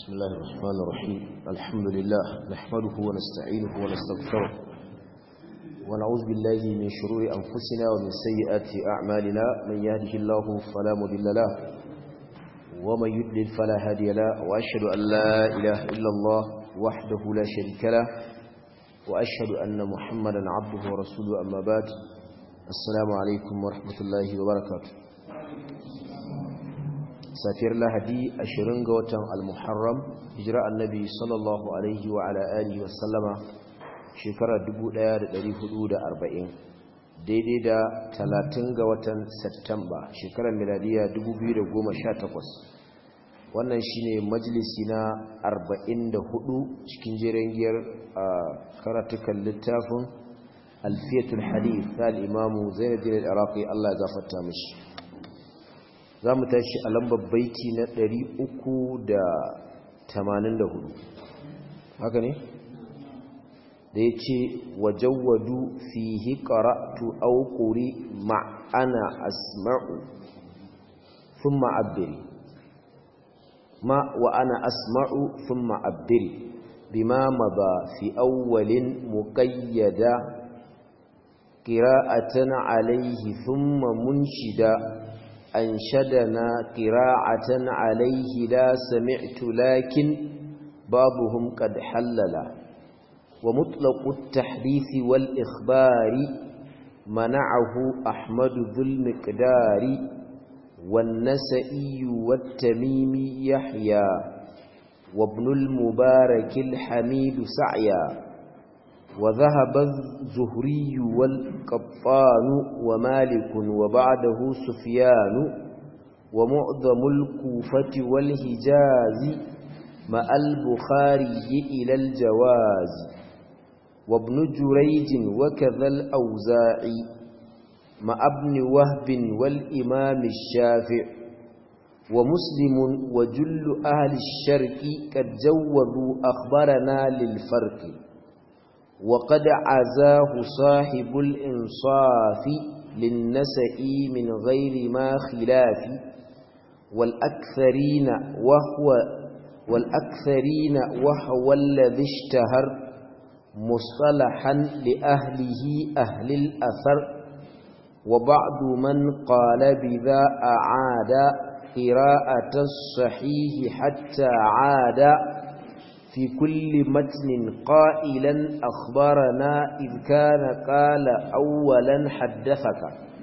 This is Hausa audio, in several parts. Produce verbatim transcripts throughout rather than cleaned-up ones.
بسم الله الرحمن الرحيم الحمد لله نحمده ونستعينه ونستغفره ونعوذ بالله من شرور أنفسنا ومن سيئات أعمالنا من يهده الله فلا مضل له ومن يضلل فلا هادي له وأشهد أن لا إله إلا الله وحده لا شريك له وأشهد أن محمدا عبده ورسوله أما بعد السلام عليكم ورحمة الله وبركاته safiyar lahadi ashirin ga watan al-muharram hijira annabi sallallahu alaihi wa ala alihi wa sallama shekara dubu ɗaya da ɗari hudu da arba'in daidai da talatin ga watan Satumba shekarar miladiya dubu biyu da goma sha takwas. Wannan shine majalisi na arba'in da hudu cikin jerin giyar karatukan littafin alfiyatul hadith ta al-imamu Zainuddin al-Iraqi Allah ya gafarta mishi. za mu tashi a lambar baiti na ɗari uku da tamanin da hudu haka ne da ya ce wajawwadu fihi qara'tu aw quri ma'ana asma'u thumma abbiri ma wa ana asma'u thumma abbiri bima madha fi awwalin muqayyada qira'atan alayhi thumma munshida أنشدنا قراءة عليه لا سمعت لكن بعضهم قد حلل ومطلق التحديث والإخبار منعه أحمد ذو المقدار والنسئي والتميمي يحيى وابن المبارك الحميد سعيا وذهب الزهري والقطان ومالك وبعده سفيان ومعظم الكوفة والحجاز مع البخاري إلى الجواز وابن جريج وكذا الأوزاعي مع ابن وهب والإمام الشافع ومسلم وجل أهل الشرق قد جوّبوا أخبرنا للفرق وقد عزاه صاحب الإنصاف للنسئ من غير ما خلاف والأكثرين وهو والأكثرين وهو الذي اشتهر مصطلحا لأهله أهل الأثر وبعض من قال بذا أعاد قراءة الصحيح حتى عاد في كل متن قائلا أخبرنا إذ كان قال أولا حدثك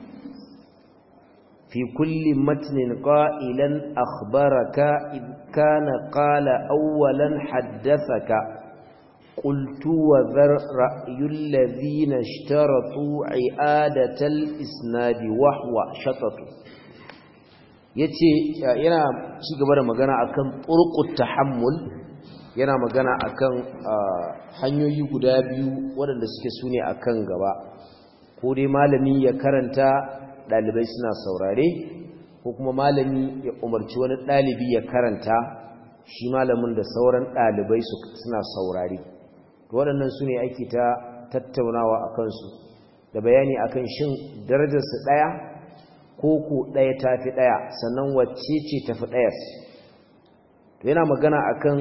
في كل متن قائلا أخبرك إذ كان قال أولا حدثك قلت وذا رأي الذين اشترطوا عادة الإسناد وهو شطط yace yana ci gaba da magana akan turqut tahammul yana magana akan hanyoyi guda biyu waɗanda suke sune akan gaba ko dai malami ya karanta dalibai suna saurare ko kuma malami ya umarci wani dalibi ya karanta shi malamin da sauran dalibai suna saurare to waɗannan sune ake ta tattaunawa akan su da bayani akan shin darajar su daya ko ko daya tafi daya sannan wacce ce tafi daya to yana magana akan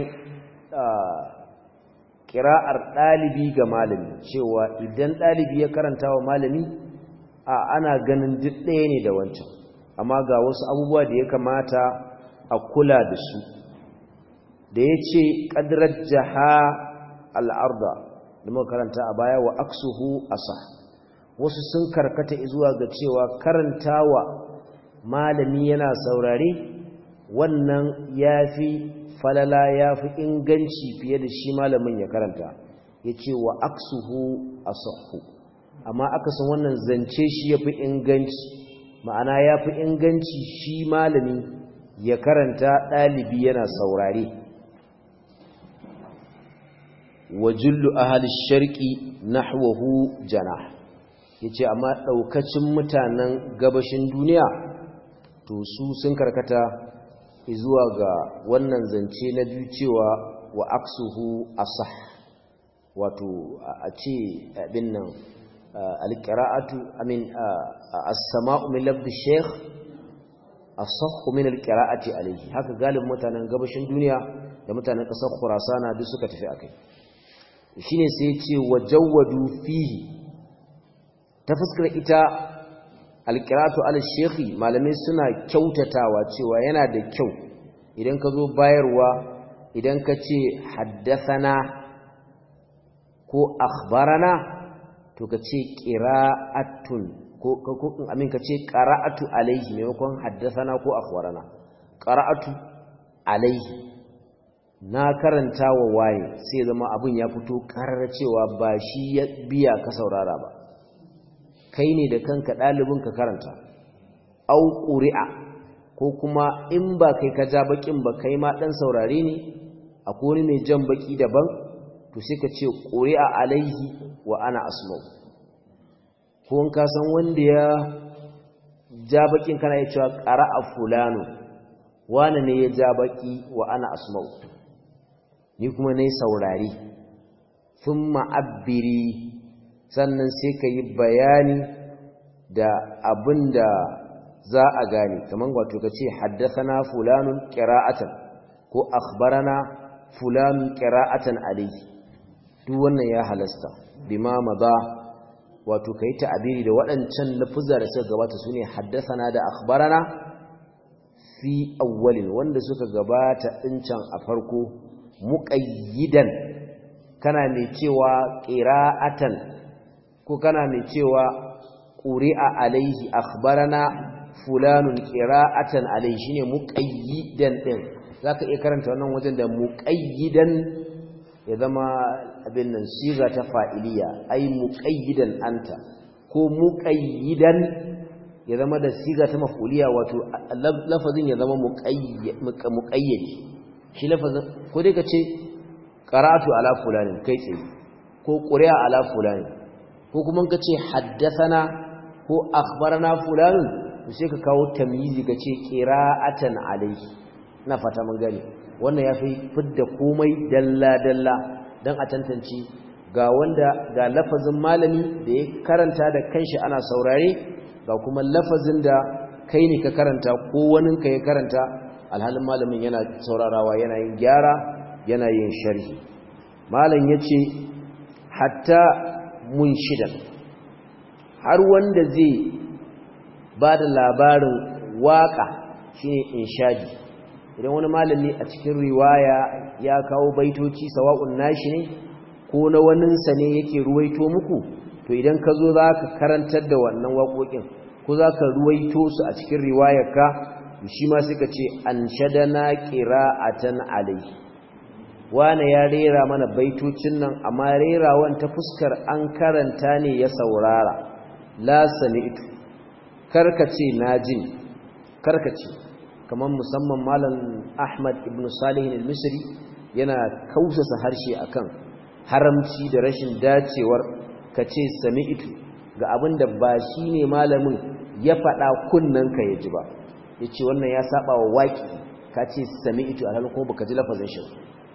kira'ar ɗalibi ga malami cewa idan ɗalibi ya karanta wa malami a ana ganin duk ɗaya ne da wancan amma ga wasu abubuwa da ya kamata a kula da su da ya ce ƙadirar jaha al'arda da muka karanta a baya wa aksuhu asa wasu sun karkata zuwa ga cewa karantawa malami yana saurare wannan ya fi falala ya fi inganci fiye da shi malamin ya karanta ya ce wa aksuhu asahhu amma akasin wannan zance shi ya fi inganci ma'ana ya fi inganci shi malami ya karanta ɗalibi yana saurare wa jullu ahli sharqi nahwahu janah yace amma daukacin mutanen gabashin duniya to su sun karkata zuwa ga wannan zance na biyu cewa wa aksuhu asah wato a ce abin nan alqira'atu amin as-sama'u min labd ash-shaykh asahhu min alqira'ati alayhi haka galibin mutanen gabashin duniya da mutanen ƙasar Khurasana duk suka tafi akai shine sai ya ce wajawadu fihi ta fuskar ita alqiratu ala shaykhi malamai suna kyautatawa cewa yana da kyau idan ka zo bayarwa idan ka ce haddathana ko akhbarana to ka ce qira'atun ko ko amin ka ce qara'atu alaihi maimakon haddathana ko akhbarana qara'atu alaihi na karanta wa waye sai zama abin ya fito karar cewa ba shi ya biya ka saurara ba kai ne da kanka dalibin ka karanta au quri'a ko kuma in ba kai ka ja bakin ba kai ma dan saurare ne akwai mai jan baki daban to sai ka ce quri'a alaihi wa ana asma'u ko in ka san wanda ya ja bakin kana ya cewa qara'a fulanu wane ne ya ja baki wa ana asma'u ni kuma nayi saurari thumma abbiri sannan sai ka yi bayani da abinda za a gane kaman wato kace haddathana fulanun qira'atan ko akhbarana fulanun qira'atan alayhi duk wannan ya halasta bima maza wato kai ta'abiri da waɗancan lafuzza da suka gabata sune haddathana da akhbarana fi awwalin wanda suka gabata dincan a farko muqayyidan kana mai cewa qira'atan ko kana mai cewa quri'a alaihi akhbarana fulanun qira'atan alaihi shine muqayyidan din zaka iya karanta wannan wajen da muqayyidan ya zama abin nan siga ta fa'iliya ai muqayyidan anta ko muqayyidan ya zama da siga ta maf'uliya wato lafazin ya zama muqayyid shi lafazin ko dai kace qara'atu ala fulani kai tsaye ko quri'a ala fulani ko kuma kace haddathana ko akhbarana fulani sai ka kawo tamyizi kace qira'atan alayhi ina fata mun gane wannan yafi fidda komai dalla dalla dan a tantance ga wanda ga lafazin malami da ya karanta da kanshi ana saurare ga kuma lafazin da kai ne ka karanta ko waninka ya karanta alhalin malamin yana saurarawa yana yin gyara yana yin sharhi malam yace hatta munshidan har wanda zai bada labarin waka shine inshadi idan wani malami a cikin riwaya ya kawo baitoci sawa'un nashi ne ko na waninsa ne yake ruwaito muku to idan ka zo za ka karantar da wannan waƙoƙin ko za ka ruwaito su a cikin riwayarka shi ma suka ce an shadana qira'atan alai wane ya rera mana baitocin nan amma rerawan ta fuskar an karanta ne ya saurara la sami'tu karkace najin karkace kamar musamman malam Ahmad ibn Salih al-Misri yana kausasa harshe akan haramci da rashin dacewar kace sami'tu ga abinda ba shine malamin ya faɗa kunnanka ya ji ba yace wannan ya saba wa waki kace sami'tu alhalin ko baka ji lafazin shi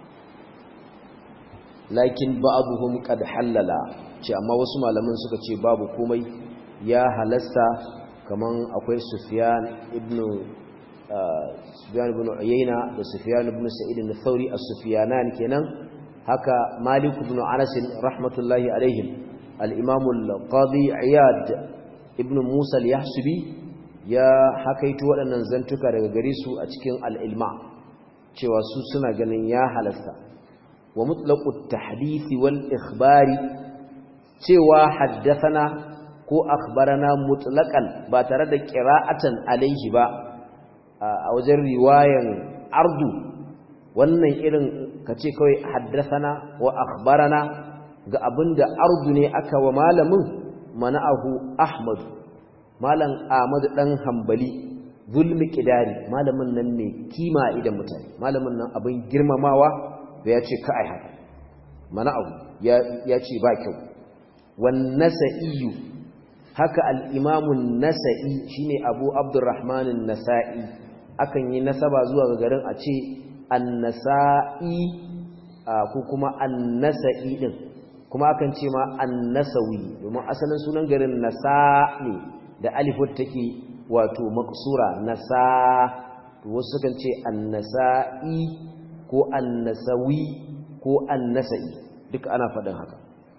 lakin ba'dhum qad halala ce amma wasu malaman suka ce babu komai ya halasta kaman akwai Sufyan ibn Sufyan ibn Uyayna da Sufyan ibn Sa'id al-Thawri as-Sufyanan kenan haka Malik ibn Anas rahmatullahi alaihim al-Imam al-Qadi Iyad ibn Musa al-Yahsubi ya hakaito waɗannan zantuka daga gare su a cikin al-Ilma cewa su suna ganin ya halasta wa mutlaqu at-tahdith wal ikhbari cewa haddathana ko akhbarana mutlaqan ba tare da qira'atan alaihi ba a wajen riwayan ardu wannan irin kace kawai haddathana wa akhbarana ga abinda ardu ne aka wa malamin mana'ahu ahmad malam ahmad dan hanbali zulmi qidari malamin nan ne kima idan mutane malamin nan abin girmamawa da yace ka ai haka mana'ahu ya yace ba kyau wan nasa'i haka al-imam an-nasa'i shine abu abdurrahman an-nasa'i akan yi nasaba zuwa ga garin a ce an-nasa'i ko kuma an-nasa'i din kuma akan ce ma an-nasawi domin asalin sunan garin nasa ne da alifut take wato maksura nasa to wasu kan ce an-nasa'i ko an-nasawi ko an-nasa'i duk ana faɗin haka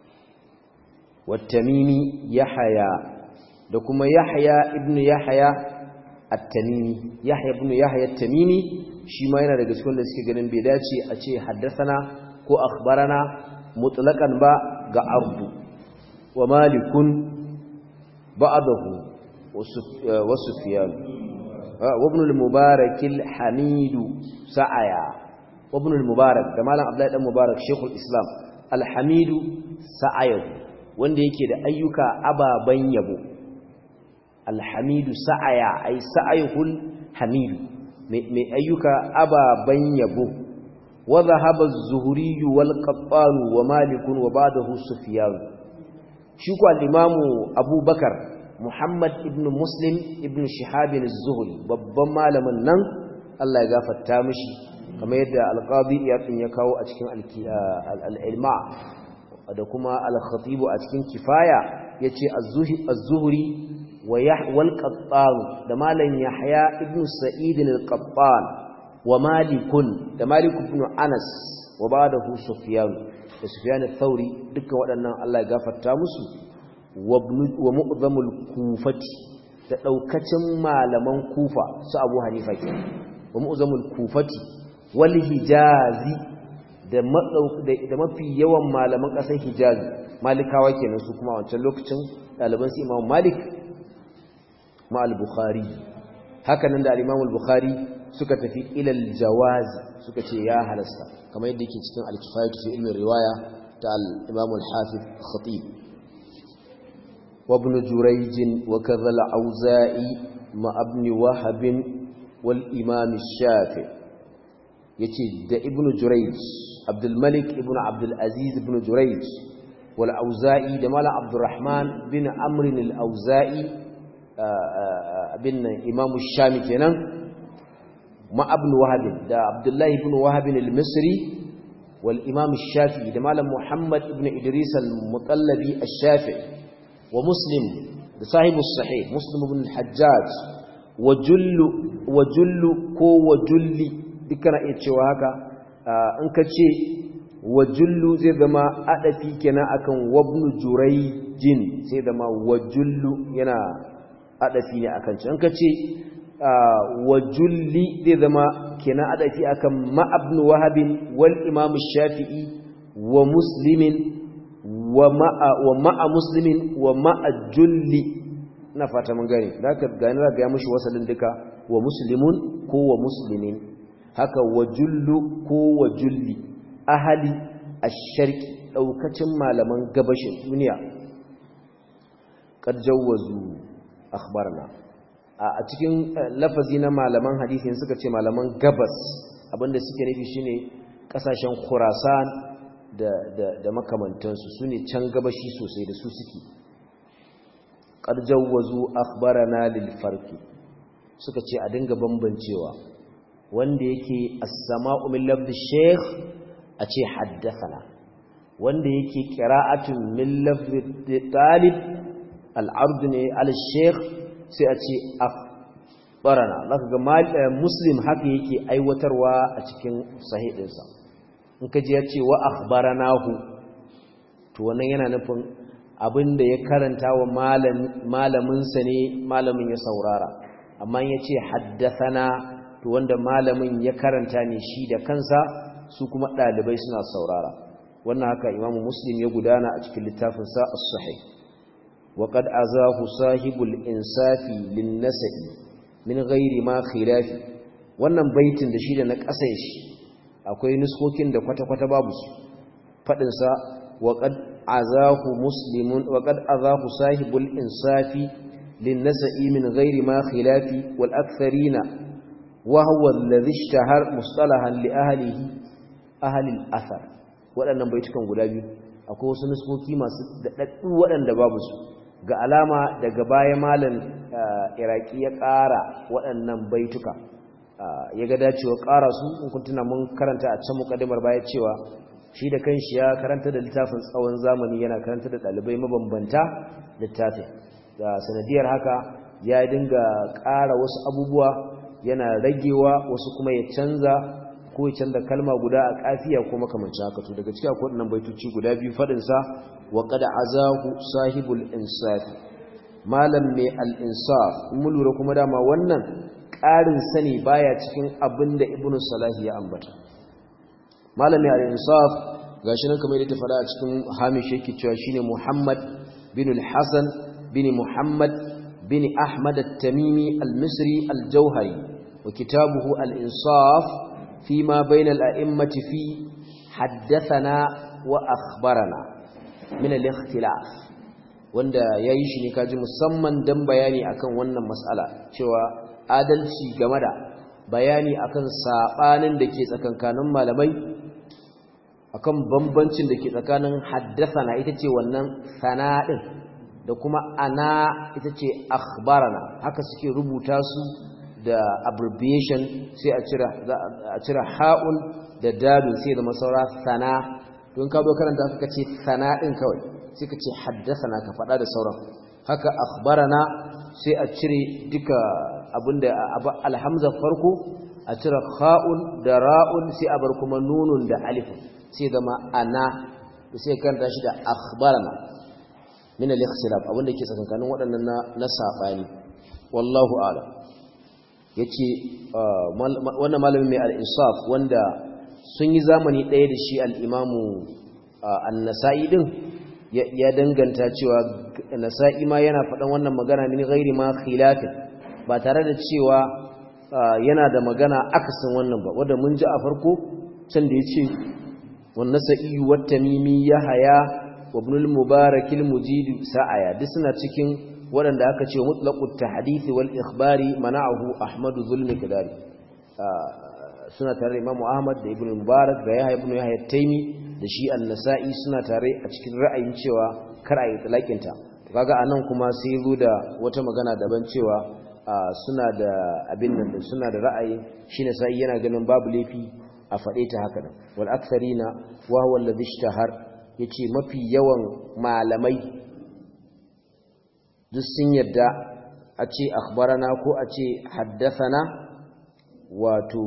wat-tamimi yahya da kuma yahya ibnu yahya at-tamimi yahya ibnu yahya at-tamimi shi ma yana daga cikin da suke ganin bai dace a ce haddathana ko akhbarana mutlaqan ba ga ardu wa malikun ba'dahu wa sufyan wa ibn al-mubarak al-hamid sa'aya wa ibn al-mubarak da malam abdullahi dan mubarak shaykhul islam al-hamid sa'aya wanda yake da ayyuka ababan yabo al-hamid sa'aya ay sa'ayul hamid mai ayyuka ababan yabo wa dhahaba az-zuhri wal-qattan wa malik wa ba'dahu sufyan shi ko al-imamu abubakar muhammad ibn muslim ibn shihab az-zuhri babban malamin nan Allah ya gafarta mishi kamar yadda al-qadi iyadin ya kawo a cikin al-ilma da kuma al-khatib a cikin kifaya yace az-zuhri wa yahwal qattan da malan yahya ibn sa'id al-qattan wa malikun da malik ibn anas wa ba'dahu sufyan da sufyan al-thawri dukkan waɗannan Allah ya gafarta musu wa mu'zamul kufati da daukacin malaman kufa su abu hanifa ke wa mu'zamul kufati wal hijazi da da mafi yawan malaman ƙasar hijazi malikawa kenan su kuma wancan lokacin ɗaliban su imam malik ma al-bukhari haka nan da al-imam al-bukhari suka tafi ilal jawazi suka ce ya halasta kamar yadda yake cikin al-kifayatu fi ilmi riwaya ta al-imam al-hafiz khatib wa ibn jurayj wa kadha al-auza'i ma ibn wahab wal imam ash-shafi yace da ibn jurayj abdul malik ibn abdul aziz ibn jurayj wal auza'i da mala abdurrahman bin amr al-auza'i bin imam ash-shami kenan ma ibn wahab da abdullah ibn wahab al-misri wal imam ash-shafi da malam muhammad ibn idris al-mutallabi ash-shafi wa muslim da sahibu sahih muslim ibn al-hajjaj wa jullu wa jullu ko wa julli dukkan iya cewa haka in ka ce wa jullu zai zama adafi kenan akan wabnu jurayjin sai zama wa jullu yana adafi ne akan shi in ka ce wa julli zai zama kenan adafi akan ma'abnu wahabin wal imam shafi'i wa muslimin wa ma'a wa ma'a muslimin wa ma'a julli ina fata mun gane zaka gane zaka ga mushi wasalin duka wa muslimun ko wa muslimin haka wa jullu ko wa julli ahli ash-sharqi daukacin malaman gabashin duniya kad jawazu akhbarna a cikin lafazi na malaman hadisi suka ce malaman gabas abinda suke nufi shine kasashen Khurasan da da da makamantansu sune can gabashi sosai da su suke qad jawazu akhbarana lil farqi suka ce a dinga bambancewa wanda yake as-sama'u min lafzi shaykh a ce haddathana wanda yake qira'atun min lafzi talib al-ard ne al-shaykh sai a ce akhbarana zaka ga muslim haka yake aiwatarwa a cikin sahihinsa in kaji ya ce wa akhbaranahu to wannan yana nufin abinda ya karanta wa malamin sa ne malamin ya saurara amma ya ce haddathana to wanda malamin ya karanta ne shi da kansa su kuma dalibai suna saurara wannan haka imamu muslim ya gudana a cikin littafinsa as-sahih wa qad azahu sahibul insafi lin-nasa'i min ghairi ma khilafi wannan baitin da shi da na kasan shi akwai nuskokin da kwata-kwata babu su fadin sa wa qad azahu muslimun wa qad azahu sahibul insafi lin-nasa'i min ghairi ma khilafi wal aktharina wa huwa alladhi ishtahar mustalahan li ahlihi ahli al-athar wadannan baitukan guda biyu akwai wasu nuskoki masu dadaddu wadanda babu su ga alama daga baya malam iraki ya ƙara waɗannan baituka ya ga dacewa ƙara su in kun tuna mun karanta a can mukaddimar baya cewa shi da kanshi ya karanta da littafin tsawon zamani yana karanta da ɗalibai mabambanta littafin da sanadiyar haka ya dinga ƙara wasu abubuwa yana ragewa wasu kuma ya canza ko ya canza kalma guda a kafiya ko makamancin haka to daga cikin akwai wannan baitoci guda biyu fadin sa wa qad azahu sahibul insaf malam mai al-insaf mun lura kuma dama wannan ƙarin sani baya cikin abinda ibnu salahi ya ambata malam mai al-insaf gashi nan kamar yadda fada a cikin hamish yake cewa shine Muhammad bin al-Hasan bin Muhammad bin Ahmad at-Tamimi al-Misri al-Jawhari wa kitabuhu al-Insaf fima bayna al-a'immati fi haddathana wa akhbarana min al-ikhtilaf wanda yayi shi ne kaji musamman dan bayani akan wannan mas'ala cewa adalci game da bayani akan sabanin da ke tsakankanin malamai akan bambancin da ke tsakanin haddathana ita ce wannan sanadin da kuma ana ita ce akhbarana haka suke rubuta su da abbreviation sai a cira a cira ha'un da dalun sai da masaura sana don ka zo karanta suka ce sanadin kawai sai ka ce haddathana ka fada da sauran haka akhbarana sai a cire duka abinda alhamza farko a cira ha'un da ra'un sai a bar kuma nunun da alif sai zama ana sai karanta shi da akhbarana min al-ikhtilaf abinda ke tsakankanin waɗannan na na sabani wallahu a'lam yace wannan malamin mai al-insaf wanda sun yi zamani ɗaya da shi al-imamu an-nasa'i din ya danganta cewa nasa'i ma yana faɗan wannan magana ne ghairi ma khilafin ba tare da cewa yana da magana akasin wannan ba wanda mun ji a farko can da yace والنسائي والتميمي يحيى وابن المبارك المجيد سعيا duk suna cikin waɗanda aka ce mutlaqut tahdith wal ikhbari mana'ahu ahmad zulmi kadari suna tare Imam Ahmad da Ibn Mubarak da Yahya ibn Yahya Taymi da shi an-Nasa'i suna tare a cikin ra'ayin cewa kar a yi talakin ta kaga anan kuma sai zo da wata magana daban cewa suna da abin nan suna da ra'ayi shi Nasa'i yana ganin babu laifi a faɗe ta haka nan wal aktharina wa huwa alladhi ishtahar yace mafi yawan malamai duk sun yadda a ce akhbarana ko a ce haddathana wato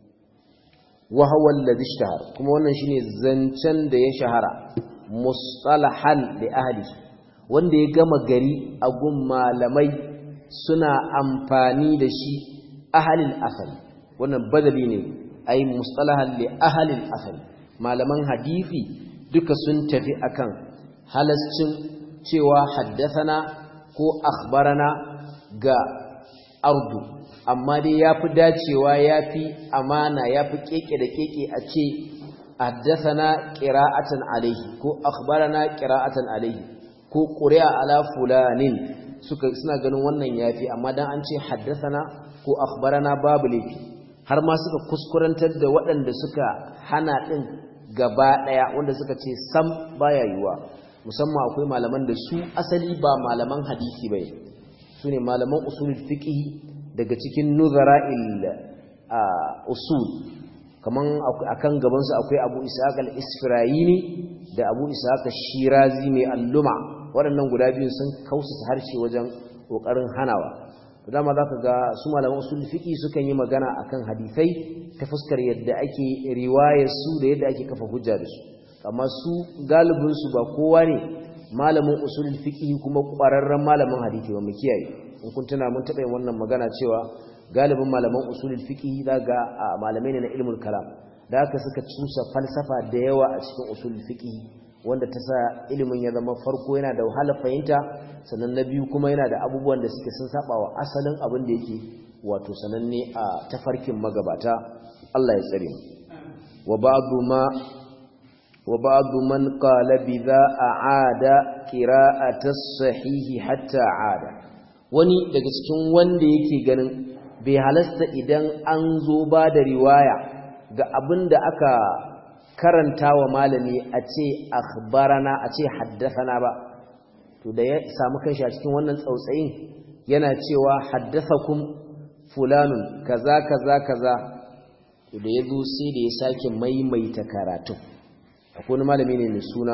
wa huwa alladhi ishtahar kuma wannan shine zancen da ya shahara mustalahan li ahli wanda ya gama gari a gun malamai suna amfani da shi ahlul asali wannan badali ne ai mustalahan li ahli al-asl malaman hadisi duka sun tafi akan halascin cewa haddathana ko akhbarana ga ardu amma dai yafi dacewa yafi amana yafi keke da keke a ce haddathana qira'atan alayhi ko akhbarana qira'atan alayhi ko quri'a ala fulanin suka suna ganin wannan yafi amma dan an ce haddathana ko akhbarana babu laifi har ma suka kuskurantar da waɗanda suka hana ɗin gaba ɗaya wanda suka ce sam baya yiwa musamman akwai malaman da su asali ba malaman hadisi bai su ne malaman usul fiqh daga cikin nuzara'il usul kaman akan gaban su akwai Abu Ishaq al-Isfirayini da Abu Ishaq al-Shirazi mai alluma waɗannan guda biyu sun kausa harshe wajen kokarin hanawa dama za ka ga su malaman usul fiqi sukan yi magana akan hadisai ta fuskar yadda ake riwayar su da yadda ake kafa hujja da su amma su galibin su ba kowa ne malamin usul fiqi kuma ƙwararren malamin hadisi ba mu kiyaye in kun tuna mun taɓa yin wannan magana cewa galibin malaman usul fiqi daga malamai ne na ilmul kalam da haka suka cusa falsafa da yawa a cikin usul fiqi wanda ta sa ilimin ya zama farko yana da wahala fahimta sannan na biyu kuma yana da abubuwan da suke sun saba wa asalin abin da yake wato sananne a tafarkin magabata Allah ya tsare mu wa ba'du ma wa ba'du man qala bi dha a'ada qira'at as-sahih hatta 'ada wani daga cikin wanda yake ganin bai halasta idan an zo ba da riwaya ga abin da aka karanta wa malami a ce akhbarana a ce haddathana ba to da ya samu kanshi a cikin wannan tsautsayin yana cewa haddathakum fulanun kaza kaza kaza to da yazo sai da ya sake maimaita karatu akwai wani malami ne mai suna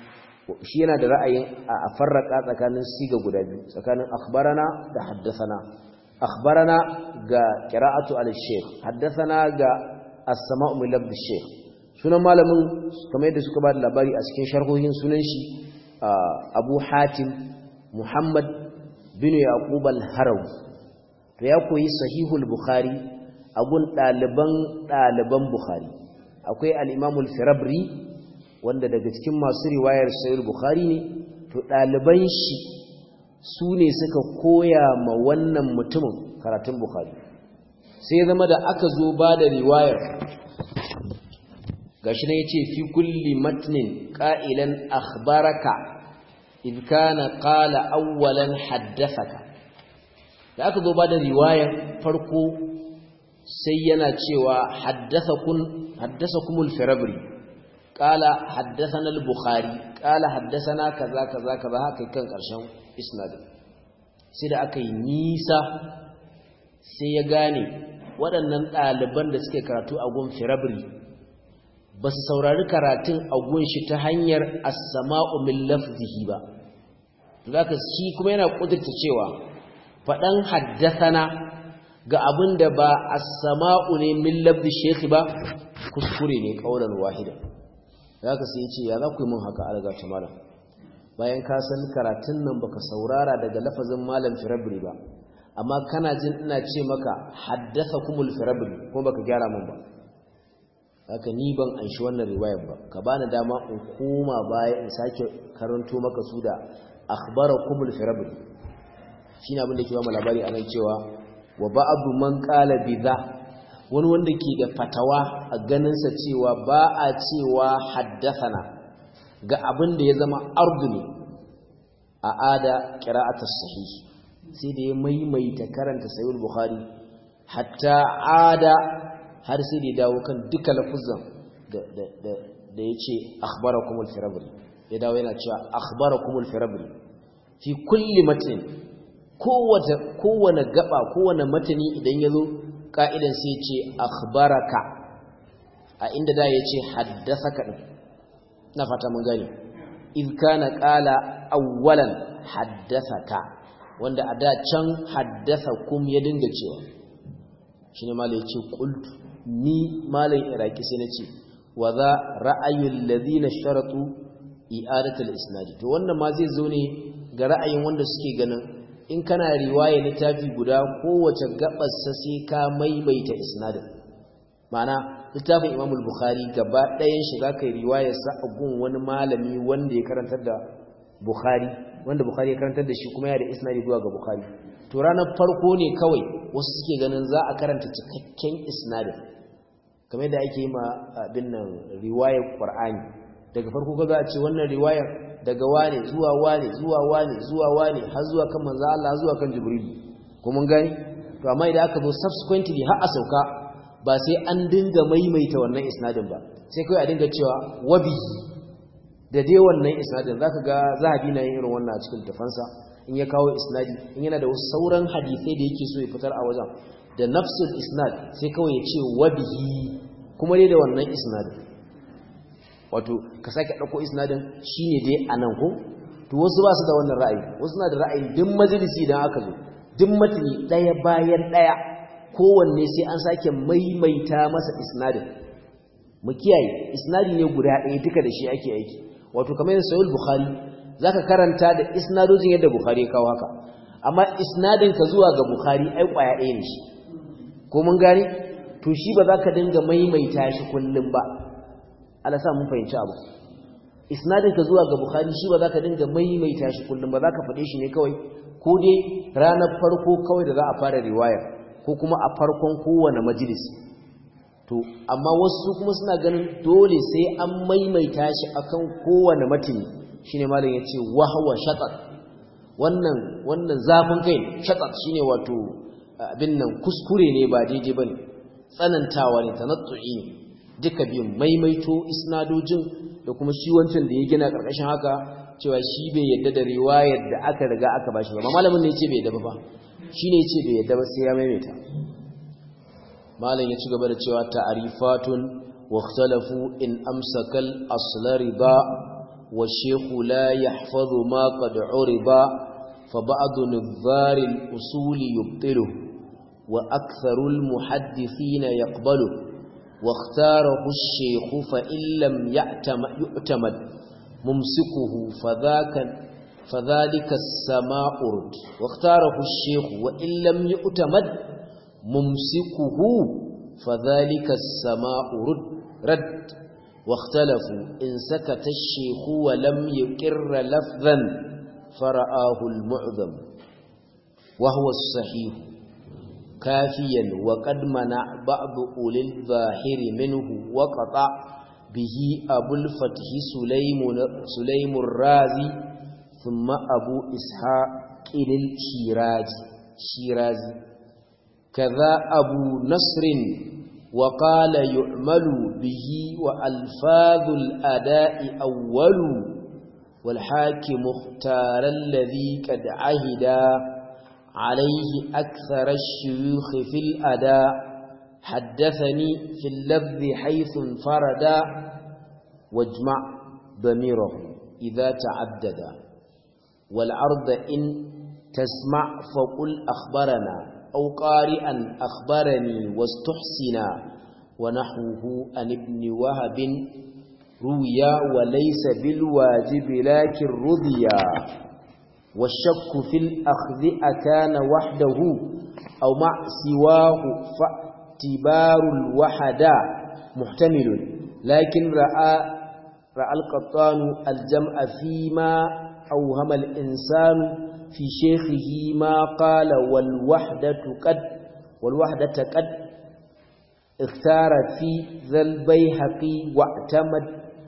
shi yana da ra'ayin a farraka tsakanin siga guda biyu tsakanin akhbarana da haddathana akhbarana ga qira'atu al-shaykh haddathana ga as-sama'u min lafzi shaykh sunan malamin kamar yadda suka ba da labari a cikin sharhohin sunan shi Abu Hatim Muhammad bin Yaqub al-Harawi to ya koyi sahihul Bukhari a gun daliban daliban Bukhari akwai al-Imam al-Firabri wanda daga cikin masu riwayar sahih Bukhari ne to daliban shi su ne suka koya ma wannan mutumin karatun Bukhari sai ya zama da aka zo ba da riwayar gashi ne yace fi kulli matnin qa'ilan akhbaraka idh kana qala awwalan haddathaka da aka zo ba da riwayar farko sai yana cewa haddathakun haddathakumul firabri qala haddathana al-bukhari qala haddathana kaza kaza kaza haka kan karshen isnadin sai da aka yi nisa sai ya gane waɗannan ɗaliban da suke karatu a gun firabri ba su saurari karatun a gun shi ta hanyar as-sama'u min lafzihi ba zaka shi kuma yana kudurta cewa faɗan haddathana ga abin da ba as-sama'u ne min lafzi shekhi ba kuskure ne kaulan wahida zaka sai ya ce ya za ku yi mun haka alga ta malam bayan ka san karatun nan baka saurara daga lafazin malam firabri ba amma kana jin ina ce maka haddathakumul firabri kuma baka gyara mun ba haka ni ban anshi wannan riwayar ba ka bani dama in koma baya in sake karanto maka su da akhbarakumul firabri shine abin da ke ba mu labari anan cewa wa ba'du man qala bidha wani wanda ke da fatawa a ganin sa cewa ba a cewa haddathana ga abin da ya zama ardu ne a ada qira'atus sahih sai da ya maimaita karanta sahih bukhari hatta ada har sai da ya dawo kan duka lafuzan da da da da yace akhbarakumul firabri ya dawo yana cewa akhbarakumul firabri fi kulli matn kowace kowane gaba kowane matani idan yazo ka'idan sai ya ce akhbaraka a inda da yace haddathaka din na fata mun gani in kana qala awwalan haddathaka wanda a da can haddathakum ya dinga cewa shine malai yace qultu ni malai iraki sai nace wa za ra'ayul ladina sharatu i'adatul isnad to wannan ma zai zo ne ga ra'ayin wanda suke ganin in kana riwaya littafi guda kowace gabar sai ka maimaita isnadin ma'ana littafin Imam al-Bukhari gaba ɗayan shi zaka yi riwayar sa a gun wani malami wanda ya karantar da Bukhari wanda Bukhari ya karantar da shi kuma ya da isnadi zuwa ga Bukhari to ranar farko ne kawai wasu suke ganin za a karanta cikakken isnadin kamar yadda ake yi ma abin nan riwayar Qur'ani daga farko ga za a ce wannan riwayar daga wane zuwa wane zuwa wane zuwa wane har zuwa kan manzo Allah zuwa kan Jibril ko mun gani to amma idan aka zo subsequently har a sauka ba sai an dinga maimaita wannan isnadin ba sai kai a dinga cewa wabi da dai wannan isnadin zaka ga zahabi na yin irin wannan a cikin tafansa in ya kawo isnadi in yana da wasu sauran hadisai da yake so ya fitar a wajen da nafsul isnad sai kawai ya ce wabihi kuma dai da wannan isnadin wato ka sake dauko isnadin shine dai anan ko to wasu ba su da wannan ra'ayi wasu na da ra'ayin duk majalisi idan aka zo duk matni daya bayan daya kowanne sai an sake maimaita masa isnadin mu kiyaye isnadi ne guda ɗaya duka da shi ake aiki wato kamar yin sahih bukhari zaka karanta da isnadojin yadda bukhari ya kawo haka amma isnadin ka zuwa ga bukhari ai kwaya ɗaya ne shi ko mun gane to shi ba zaka dinga maimaita shi kullum ba Allah sa mun fahimci abu isnadin ka zuwa ga bukhari shi ba zaka dinga maimaita shi kullum ba zaka faɗe shi ne kawai ko dai ranar farko kawai da za a fara riwaya ko kuma a farkon kowane majalis to amma wasu kuma suna ganin dole sai an maimaita shi akan kowane matini shine malam yace wahwa shatat wannan wannan zafin kai shatat shine wato abin nan kuskure ne ba daidai bane tsanantawa ne tanattu'i ne duka biyun maimaito isnadojin da kuma shi wancan da ya gina karkashin haka cewa shi bai yadda da riwayar da aka riga aka bashi ba malamin ne yace bai yadda ba shine yace bai yadda ba sai ya maimaita malam ya ci gaba da cewa ta'rifatun wa ikhtalafu in amsakal asla riba wa shaykhu la yahfazu ma qad uriba fa ba'd nidhar al usul yubtilu wa aktharu al muhaddithina yaqbalu واختاره الشيخ فإن لم يعتمد ممسكه فذاك فذلك السماء رد واختاره الشيخ وإن لم يعتمد ممسكه فذلك السماء رد رد واختلفوا إن سكت الشيخ ولم يقر لفظا فرآه المعظم وهو الصحيح كافيا وقد منع بعض أولي الظاهر منه وقطع به أبو الفتح سليم, سليم الرازي ثم أبو إسحاق الشيرازي شيرازي كذا أبو نصر وقال يعمل به وألفاظ الأداء أول والحاكم اختار الذي قد عهدا عليه أكثر الشيوخ في الأداء حدثني في اللفظ حيث انفردا واجمع ضميره إذا تعدد والعرض إن تسمع فقل أخبرنا أو قارئا أخبرني واستحسنا ونحوه عن ابن وهب رويا وليس بالواجب لكن رضيا والشك في الأخذ أكان وحده أو مع سواه فاعتبار الوحدة محتمل لكن رأى رأى القطان الجمع فيما أوهم الإنسان في شيخه ما قال والوحدة قد والوحدة قد اختار في ذا البيهقي واعتمد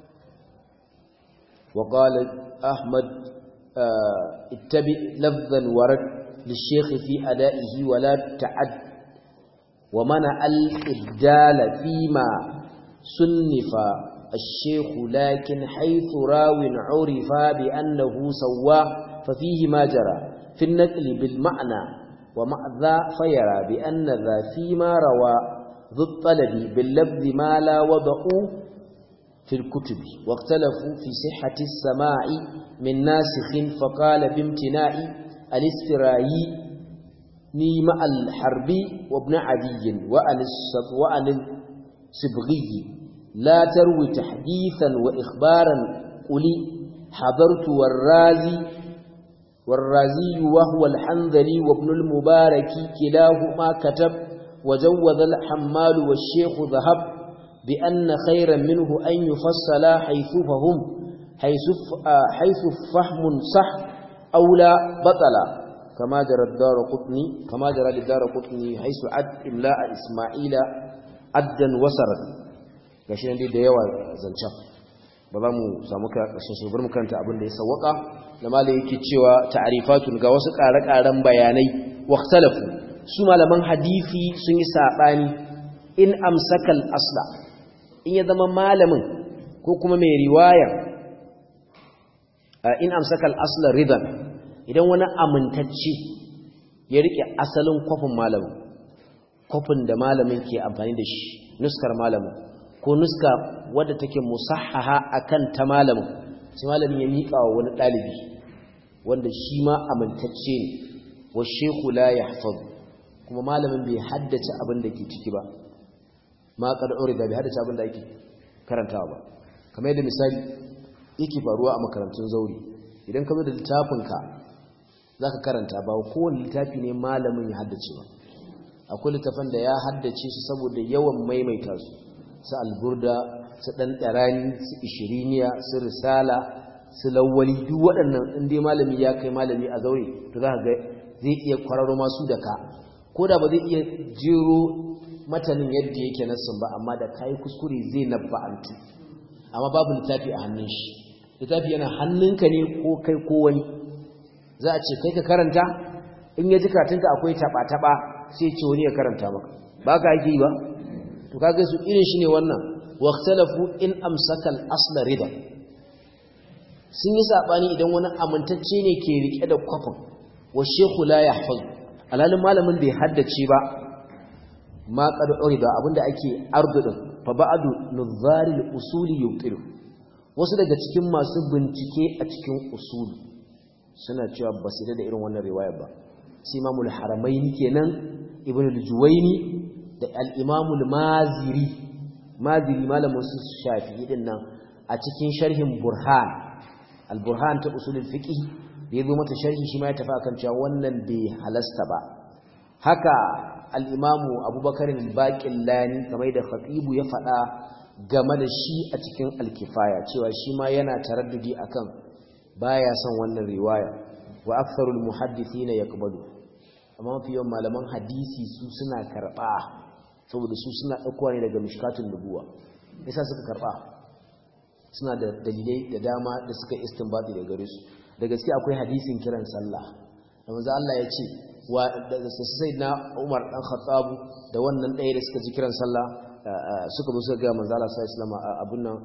وقال أحمد اه اتبع لفظا ورد للشيخ في أدائه ولا تعد ومنع الإبدال فيما صنف الشيخ لكن حيث راو عرف بأنه سواه ففيه ما جرى في النقل بالمعنى ومع ذا فيرى بأن ذا فيما روى ذو الطلب باللفظ ما لا وضعوا في الكتب واختلفوا في صحة السماع من ناسخ فقال بامتناع الاسترائي مع الحرب وابن عدي وعن السبغي لا تروي تحديثا وإخبارا قولي حضرت والرازي والرازي وهو الحنظلي وابن المبارك كلاهما كتب وجوذ الحمال والشيخ ذهب بأن خيرا منه أن يفصل حيث فهم حيث, حيث فهم صح أو لا بطل كما جرى الدار قطني كما جرى للدار قطني حيث عد إملاء إسماعيل عدا وسرا gashi nan dai da yawa zancan ba za mu samu ƙarshen shi bar mu karanta abin da ya sawwaka da malai yake cewa ta'rifatun ga wasu ƙare-ƙaren bayanai waqtalafu su malaman hadisi sun yi sabani in amsakal asla in ya zama malamin ko kuma mai riwaya in amsakal asla ridan idan wani amintacce ya rike asalin kwafin malamin kwafin da malamin ke amfani da shi nuskar malamin ko nuska wadda take musahhaha akan ta malamin sai malamin ya mika wa wani dalibi wanda shi ma amintacce ne wa shaykhu la yahfaz kuma malamin bai haddace abin da ke ciki ba ma qad urida bai haddace abin da yake karantawa ba kamar yadda misali yake faruwa a makarantun zauri idan ka zo da littafin ka zaka karanta ba kowane littafi ne malamin ya haddace ba akwai littafan da ya haddace su saboda yawan maimaita su su alburda su dan darani su ishiriniya su risala su lawwali duk waɗannan in dai malami ya kai malami a zaure to za ka ga zai iya kwararo masu da ka ko da ba zai iya jero matanin yadda yake nassin ba amma da kai kuskure zai nabba'antu amma babu littafi a hannun shi littafi yana hannunka ne ko kai ko wani za a ce kai ka karanta in ya ji karatunka akwai taba-taba sai ce wani ya karanta maka ba ka ake yi ba to kaga su irin shi ne wannan waqtalafu in amsaka al-asla rida sun yi sabani idan wani amintacce ne ke rike da kwafin wa shaykhu la yahfaz alalin malamin bai haddace ba ma qad urida abinda ake ardudin fa ba'du nuzari al-usuli yubtilu wasu daga cikin masu bincike a cikin usuli suna cewa ba su da irin wannan riwaya ba sai imamul haramaini kenan ibnu al-juwayni da al-imamul maziri maziri malamin su shafi'i din nan a cikin sharhin burhan al-burhan ta usulul fiqh da yazo mata sharhi shi ma ya tafi akan cewa wannan bai halasta ba haka al-imamu abubakar al-baqillani kamar da khatibu ya faɗa game da shi a cikin al-kifaya cewa shi ma yana taraddudi akan baya son wannan riwaya wa aktharul muhaddithina yaqbalu amma fi yawan malaman hadisi su suna karba saboda su suna daukowa ne daga mishkatun nubuwa yasa suka karba suna da dalilai da dama da suka istinbati daga gare su da gaske akwai hadisin kiran sallah da manzo Allah ya ce wa da sayyidina Umar dan Khattab da wannan ɗaya da suka ji kiran sallah suka zo suka ga manzo Allah sallallahu alaihi wasallam abun nan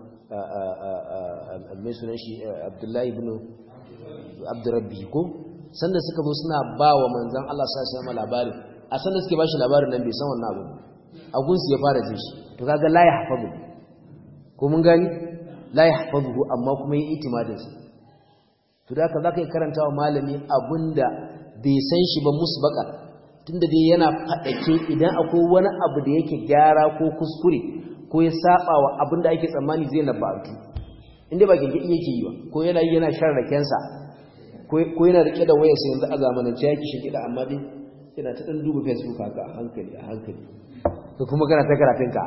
mai sunan shi Abdullahi ibn Abdurrabbi ko sanda suka zo suna ba wa manzon Allah sallallahu alaihi wasallam labari a sanda suke bashi labarin nan bai san wannan abu a gunsu ya fara jin shi to kaga la yahfazu ko mun gani la yahfazu amma kuma yi itimadin sa to da haka zaka yi karantawa malami abunda bai san shi ba musbaqan tunda dai yana fadake idan akwai wani abu da yake gyara ko kuskure ko ya saba wa abinda ake tsammani zai nabatu inda ba gege yake yi ba ko yana yi yana sharraken sa ko yana rike da wayarsa yanzu a zamanance yake shi kida amma dai yana ta dan duba Facebook haka a hankali a hankali to kuma kana ta karatunka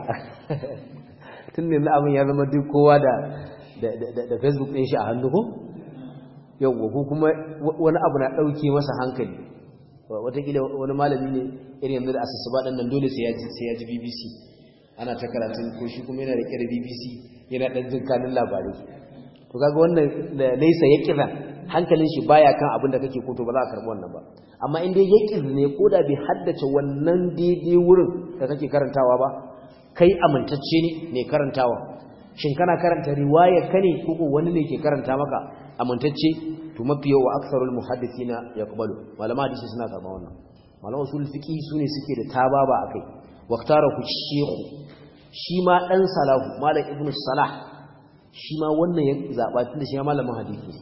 tun ne abin ya zama duk kowa da da Facebook ɗin shi a hannu ko yawwa ko kuma wani abu na ɗauke masa hankali watakila wani malami ne irin yanzu da asusu ba ɗan nan dole sai ya ji B B C ana ta karatun ko shi kuma yana riƙe da B B C yana ɗan jin kanin labarai to kaga wannan laisa ya kiran hankalin shi baya kan abin da kake koto ba za a karɓi wannan ba amma in dai yaƙin ne ko da bai haddace wannan daidai wurin da kake karantawa ba kai amintacce ne mai karantawa shin kana karanta riwayar ka ne ko wani ne ke karanta maka amintacce to mafi yawa aksarul muhaddithina yaqbalu malama hadisi suna karɓa wannan malama usul fiqh sune suke da tababa akai waqtara ku shehu shi ma dan salahu malam ibnu salah shi ma wannan ya zaba tunda shi ma malamin hadisi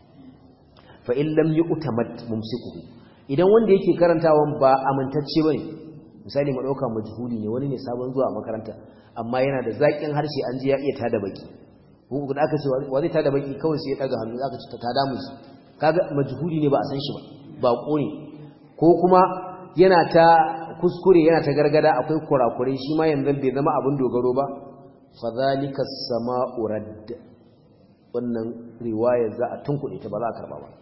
fa in lam yu'tamad mumsikuhu idan wanda yake karantawan ba amintacce bane misali mu dauka majhuli ne wani ne sabon zuwa makaranta amma yana da zakin harshe an ji ya iya tada baki ko da aka ce wa zai tada baki kawai sai ya daga hannu aka ce ta damu shi kaga majhuli ne ba a san shi ba bako ne ko kuma yana ta kuskure yana ta gargada akwai kurakurai shi ma yanzu bai zama abin dogaro ba fa zalika sama'u radd wannan riwaya za a tunkuɗe ta ba za a karba ba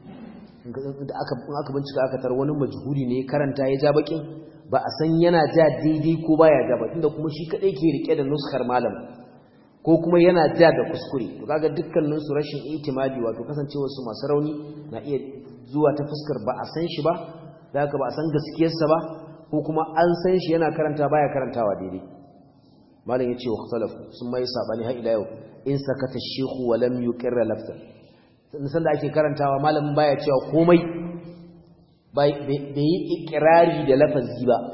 da aka aka bincika aka tar wani majhuli ne karanta ya ja bakin ba a san yana ja daidai ko baya ja ba tunda kuma shi kadai ke rike da nuskar malam ko kuma yana ja da kuskure to kaga dukkanin su rashin itimadi wato kasancewar su masu rauni na iya zuwa ta fuskar ba a san shi ba zaka ba a san gaskiyarsa ba ko kuma an san shi yana karanta baya karantawa daidai malam yace wa khalafu sun mai sabani har ila yau in sakata shaykhu wa lam yuqirra lafzan san da ake karantawa malamin baya cewa komai bai yi ikirari da lafazi ba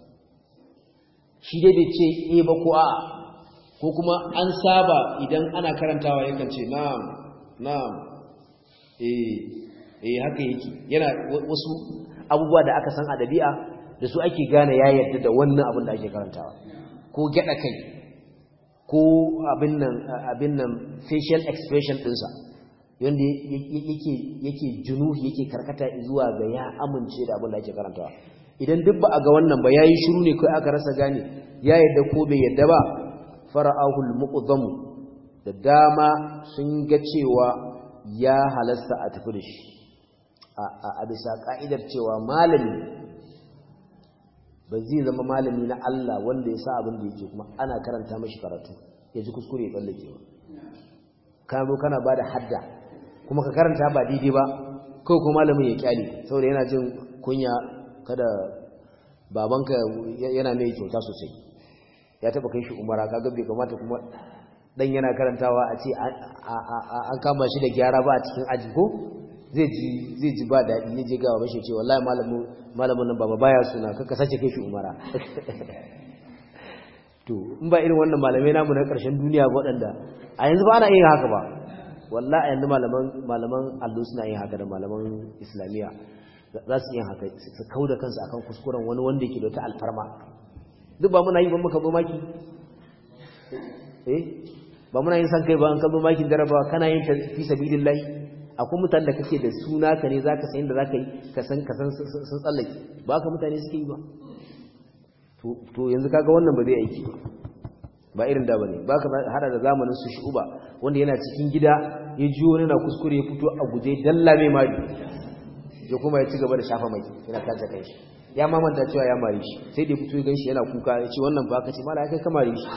shi dai bai ce eh ba ko a'a ko kuma an saba idan ana karantawa yakan ce na'am na'am eh eh haka yake yana wasu abubuwa da aka san a dabi'a da su ake gane ya yarda da wannan abin da ake karantawa ko gyada kai ko abin nan abin nan facial expression dinsa yanda yake yake junuhi yake karkata zuwa ga ya amince da abin da ake karantawa idan duk ba a ga wannan ba yayi shiru ne kai aka rasa gane ya yadda ko bai yadda ba fara'ahu al-muqdam da dama sun ga cewa ya halasta a tafi da shi a bisa ka'idar cewa malami ba zai zama malami na Allah wanda ya sa abin da yake kuma ana karanta mashi karatu ya ji kuskure ya tsallake ba kana kana bada hadda kuma ka karanta ba daidai ba kawai kuma malamin ya kyale saboda yana jin kunya kada babanka yana mai kyauta sosai ya taba kai shi umara kaga bai kamata kuma dan yana karantawa a ce an kama shi da gyara ba a cikin aji ko zai ji zai ji ba dadi zai je ga baba shi ce wallahi malamin malamin nan baba baya suna kaka sace kai shi umara to in ba irin wannan malamai namu na karshen duniya waɗanda a yanzu ba ana yin haka ba wallahi yanzu malaman malaman allo suna yin haka da malaman islamiya za su yin haka su kauda kansu akan kuskuren wani wanda yake da ta alfarma duk ba muna yi ba muka zo maki eh ba muna yin san kai ba an kallo makin jarabawa kana yin ta fi sabilillahi akwai mutane da kake da suna ka ne zaka san inda zaka yi ka san ka san sun tsallake ba ka mutane suke yi ba to to yanzu kaga wannan ba zai aiki ba irin da bane ba ka hada da zamanin su shuba wanda yana cikin gida ya ji wani na kuskure ya fito a guje dalla mai mari ya kuma ya ci gaba da shafa mai yana kaje kai shi ya mamanta cewa ya mari shi sai da fito ya ganshi yana kuka ya ce wannan ba ka ce mala kai ka mari shi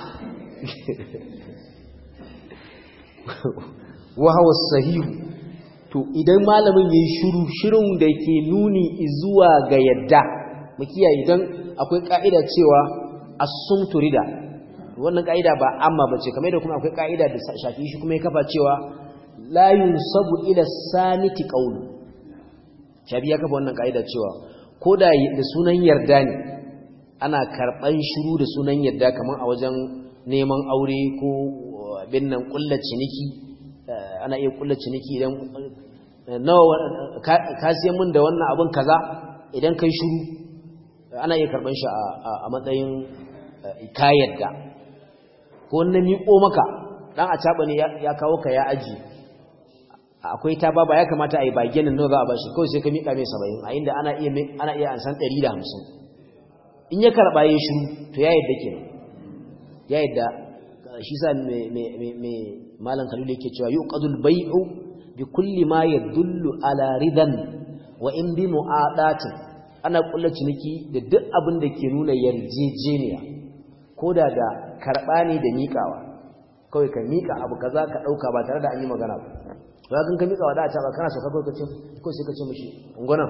wa hawa sahihu to idan malamin yayi shiru shirun da ke nuni zuwa ga yadda mu kiyaye idan akwai kaida cewa as-sumtu rida wannan kaida ba amma bace kamar da kuma akwai kaida da shafi shi kuma ya kafa cewa la yunsabu ila saniti qawlu shafi ya kafa wannan kaida cewa koda da sunan yarda ne ana karban shiru da sunan yarda kamar a wajen neman aure ko bin nan kullar ciniki ana iya kullar ciniki idan nawa ka siyan mun da wannan abun kaza idan kai shiru ana iya karban shi a matsayin ka yadda ko na miƙo maka dan a caba ne ya kawo ka ya aji akwai ta baba ya kamata a yi bagenin nawa za a bashi kawai sai ka miƙa mai saba'in a inda ana iya ana iya ansan ɗari da hamsin in ya karɓa ya shiru to ya yadda kenan ya yadda shi sa mai malam Khalil yake cewa yuqadul bai'u bi kulli ma yadullu ala ridan wa in bi mu'adatin ana kullu ciniki da duk abin da ke nuna yarjejeniya koda da karba ne da miƙawa kawai ka miƙa abu kaza ka dauka ba tare da an yi magana ba ba kan ka miƙa wada ta ba kana so ka ka ce ko sai ka ce mishi ungona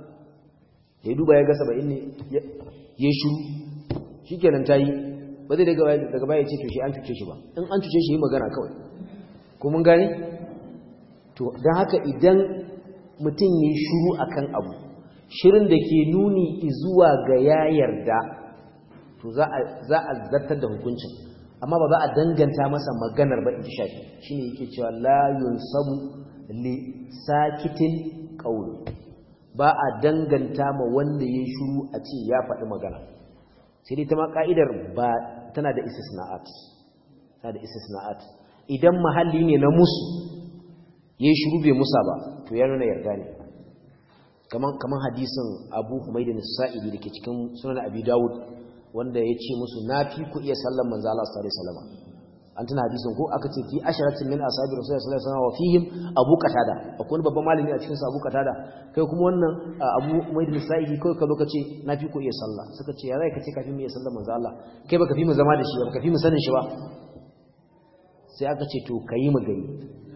ya duba ya ga saba'in ne ya shiru shikenan tayi ba zai daga baya ce to shi an cuce shi ba in an cuce shi yi magana kawai ko mun gane to don haka idan mutum ya yi shuru akan abu shirin da ke nuni zuwa ga ya yarda to za a zartar da hukuncin amma ba za a danganta masa maganar ba in shafi shine yake cewa la yunsabu li sakitin qawl ba a danganta ma wanda ya yi shuru a ce ya faɗi magana sai dai ta ma ka'idar ba tana da istisna'at tana da istisna'at idan mahalli ne na musu yayi shiru bai musa ba to ya nuna yarda ne kaman kaman hadisin Abu Humayd as-Sa'idi dake cikin Sunan Abi Dawud wanda yace musu nafi ku iya sallan manzo Allah sallallahu alaihi wasallam an tana hadisin ko aka ce fi asharatin min ashabi rasulullahi sallallahu alaihi wasallam wa fihim Abu Qatada akwai babban malami a cikin sa Abu Qatada kai kuma wannan Abu Humayd as-Sa'idi kai ka lokaci nafi ku iya sallah suka ce ya zai kace kafi mu iya sallan manzo Allah kai baka fi mu zama da shi ba baka fi mu sanin shi ba sai aka ce to kayi magani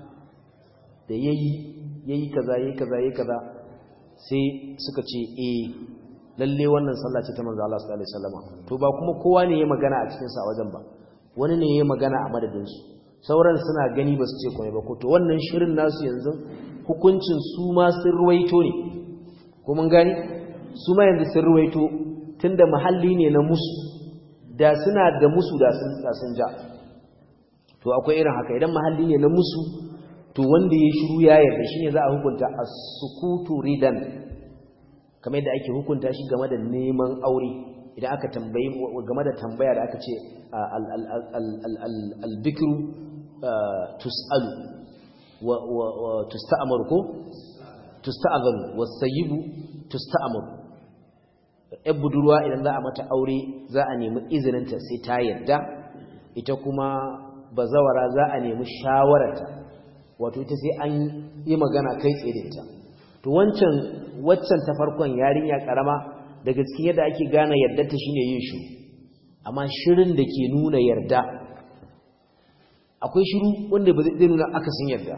da yayi yayi kaza yayi kaza yayi kaza sai suka ce eh lalle wannan sallah ce ta manzo Allah sallallahu alaihi wasallam to ba kuma kowa ne ya magana a cikin sa wajen ba wani ne ya magana a madadin su sauran suna gani ba su ce komai ba ko to wannan shirin nasu yanzu hukuncin su ma sun ruwaito ne ko mun gani su ma yanzu sun ruwaito tunda mahalli ne na musu da suna da musu da sun da sun ja to akwai irin haka idan mahalli ne na musu to wanda ya shiru ya yarda shine za a hukunta as-sukutu ridan kamar yadda ake hukunta shi game da neman aure idan aka tambayi game da tambaya da aka ce al-bikru tus'alu wa tusta'maru ko tusta'zanu was-sayyibu tusta'maru ɗan budurwa idan za a mata aure za a nemi izininta sai ta yarda ita kuma bazawara za a nemi shawararta wato ita sai an yi magana kai tsaye da ita to wancan waccan ta farkon yarinya karama daga cikin yadda ake gane yardarta shine yin shiru amma shirin da ke nuna yarda akwai shiru wanda ba zai nuna akasin yarda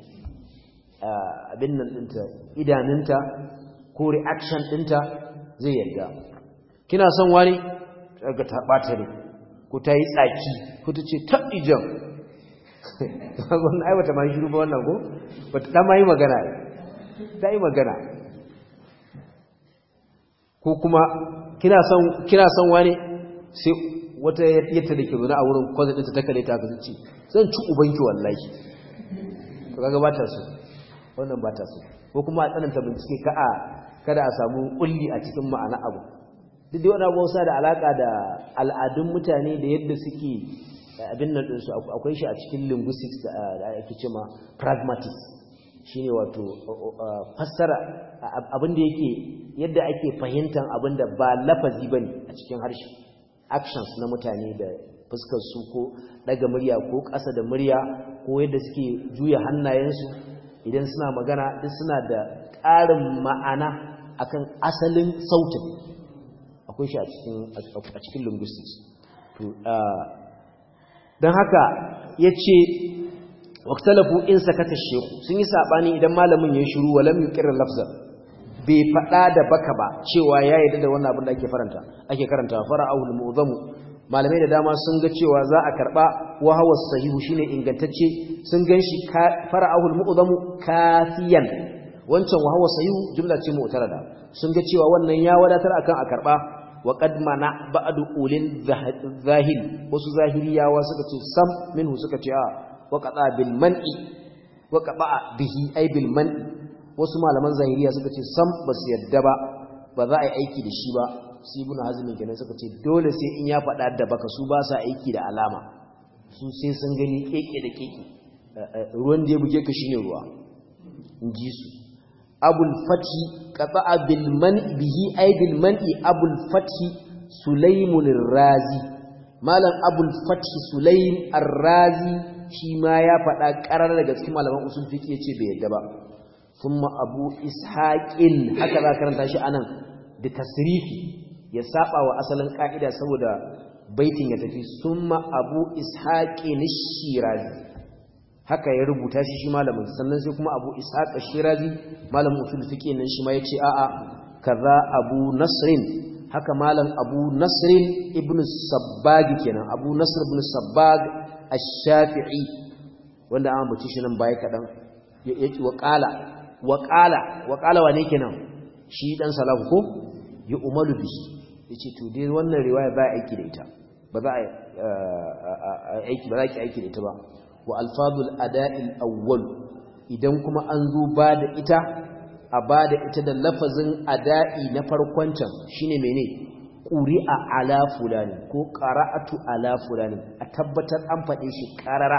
abin nan dinta idanunta ko reaction dinta zai yarda kina son wani daga ta bata ne ko ta yi tsaki ko ta ce tabijan wannan ai bata ma shiru ba wannan ko bata dan mai magana ta yi magana ko kuma kina son kina son wani sai wata yatta da ke zuna a wurin kwazo ɗinta ta kare ta ga zuci zan ci ubanki wallahi to kaga ba ta so wannan ba ta so ko kuma a tsananta bincike ka a kada a samu kulli a cikin ma'ana abu duk da wannan abuwa da alaka da al'adun mutane da yadda suke abin nan din su akwai shi a cikin linguistics da ake cewa pragmatics shine wato fassara abin da yake yadda ake fahimtar abin da ba lafazi bane a cikin harshe actions na mutane da fuskar su ko daga murya ko ƙasa da murya ko yadda suke juya hannayensu idan suna magana duk suna da ƙarin ma'ana akan asalin sautin akwai shi a cikin a cikin linguistics to dan haka yace waqtalafu in sakata shaykh sun yi sabani idan malamin ya shiru walam yuqir lafzan bai fada da baka ba cewa ya yarda da wannan abin da ake faranta ake karanta fara'ul mu'zamu malamai da dama sun ga cewa za a karba wa hawa sahihu shine ingantacce sun ganshi fara'ul mu'zamu kafiyan wancan wa hawa sahihu jumla ce mu'tarada sun ga cewa wannan ya wadatar akan a karba wa qad mana ba'du ulil zahir wasu zahiriyawa suka ce sam minhu suka ce a wa qada bil man'i wa qada bihi ay bil man'i wasu malaman zahiriya suka ce sam basu yadda ba ba za a yi aiki da shi ba sai ibn hazmi kenan suka ce dole sai in ya faɗa da baka su ba sa aiki da alama su sai sun gani keke da keke ruwan da ya buge ka shine ruwa in ji su abul fathi qata'a bil man bihi ay bil man'i abul fathi sulaimun ar-razi malam abul fathi sulaim ar-razi shi ma ya faɗa ƙarar daga cikin malaman usul fiqh yace bai yadda ba thumma abu ishaqin haka za karanta shi anan da tasrifi ya saba wa asalin ka'ida saboda baitin ya tafi thumma abu ishaqin ash-shirazi haka ya rubuta shi shi malamin sannan sai kuma abu ishaq ash-shirazi malamin usul fiqh nan shi ma yace a'a kaza abu nasrin haka malam abu nasrin ibn sabbag kenan abu nasr ibn sabbag ash-shafi'i wanda an bace shi nan baya kadan yake waqala waqala waqala wane kenan shi dan salahu ko ya umalu bi yace to dai wannan riwaya ba aiki da ita ba za a aiki ba za ki aiki da ita ba wa alfadul ada'il awwal idan kuma an zo ba da ita a ba da ita da lafazin ada'i na farkon can shine mene quri'a ala fulani ko qara'atu ala fulani a tabbatar an fade shi qarara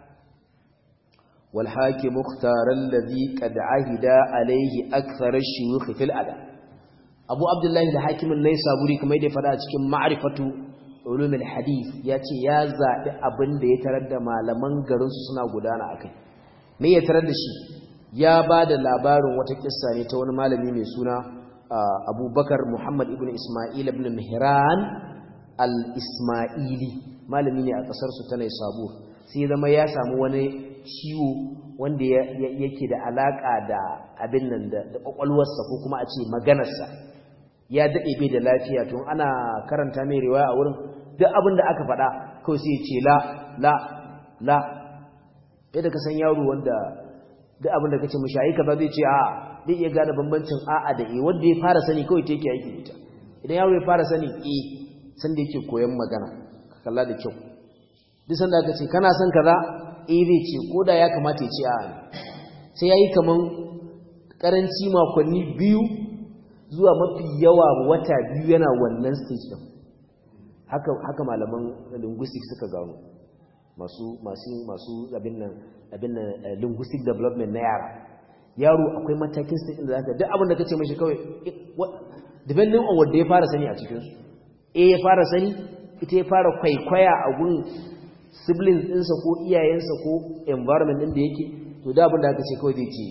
wal hakim mukhtar alladhi qad ahida alayhi akthar ash-shuyukh fil ada abu abdullahi da hakimin naysaburi kuma yadda fada a cikin ma'rifatu ulumul hadith yace ya zabi abin da ya tarar da malaman garin su suna gudana akai me ya tarar da shi ya bada labarin wata kissa ne ta wani malami mai suna Abubakar Muhammad ibn Isma'il ibn Mihran al-Isma'ili malami ne a kasar su ta Naysabur sai zama ya samu wani ciwo wanda yake da alaka da abin nan da kwakwalwarsa ko kuma a ce maganarsa ya dade bai da lafiya tun ana karanta mai riwaya a wurin duk abin da aka faɗa kawai sai ya ce la la la yadda ka san yaro wanda duk abin da kace mishi ai kaza zai ce a zai iya gane bambancin a'a da eh wanda ya fara sani kawai take aiki ita idan yaro ya fara sani eh san da yake koyon magana ka kalla da kyau duk san da kace kana son kaza eh zai ce koda ya kamata ya ce a'a sai yayi kaman karanci makonni biyu zuwa mafi yawa wata biyu yana wannan stage din haka haka malaman linguistics suka gano masu masu masu abin nan abin nan linguistic development na yara yaro akwai matakin stage da zaka duk abin da kace mishi kawai depending on wanda ya fara sani a cikin su eh ya fara sani ita ya fara kwaikwaya a gun siblings ɗinsa ko iyayensa ko environment ɗin da yake to da abin da aka ce kawai zai ce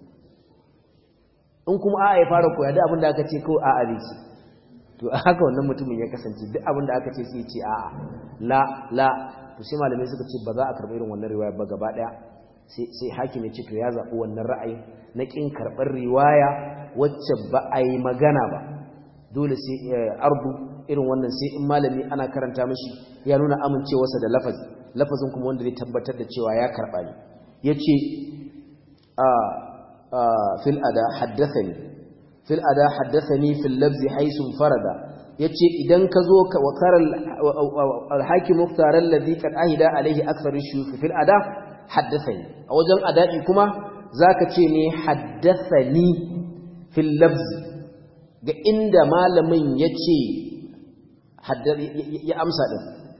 in kuma a'a ya fara koya da abin da aka ce kawai a'a zai ce to haka wannan mutumin ya kasance duk abin da aka ce sai ce a'a la la to sai malamai suka ce ba za a karɓi irin wannan riwaya ba gaba ɗaya sai sai hakim ya ce to ya zaɓi wannan ra'ayi na ƙin karɓar riwaya wacce ba a yi magana ba dole sai ardu irin wannan sai in malami ana karanta mishi ya nuna amincewarsa da lafazi lafazin kuma wanda zai tabbatar da cewa ya karɓa ne yace a fil ada haddathani fil ada haddathani fil lafzi haythu farada yace idan ka zo ka wakaral al-hakim mukhtar alladhi qad ahida alayhi akthar ash-shuyukh fil ada haddathani a wajen adadi kuma zaka ce ne haddathani fil lafzi ga inda malamin yace ya amsa din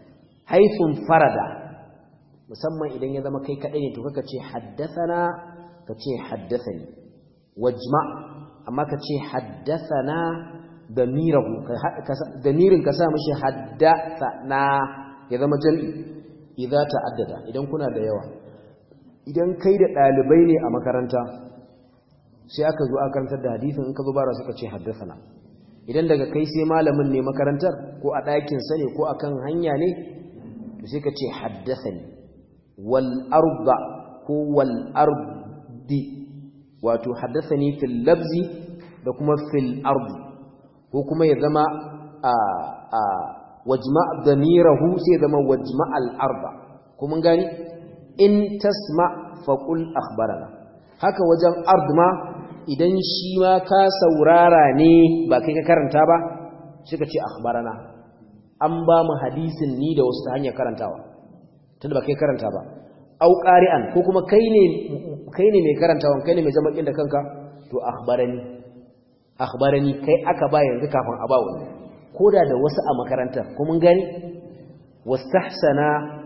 haythun farada musamman idan ya zama kai kadai ne to kaka ce haddathana kace haddathani wajma amma kace haddathana damirahu damirin ka sa mishi haddathana ya zama jami idza ta'addada idan kuna da yawa idan kai da dalibai ne a makaranta sai aka zo aka karantar da hadisin in ka zo bara suka ce haddathana idan daga kai sai malamin ne makarantar ko a ɗakin sa ne ko akan hanya ne to sai ka ce haddathani wal arda ko wal ardi wato haddathani fil labzi da kuma fil ardi ko kuma ya zama a a wajma' damirahu sai zama wajma' al arda ko mun gani in tasma' faqul akhbarana haka wajen ard ma idan shi ma ka saurara ne ba kai ka karanta ba suka ce akhbarana an ba mu hadisin ni da wasu ta hanyar karantawa tunda ba kai karanta ba au qari'an ko kuma kai ne kai ne mai karantawa kai ne mai zama kin da kanka to akhbarani akhbarani kai aka ba yanzu kafin a ba wani koda da wasu a makarantar ko mun gani wastahsana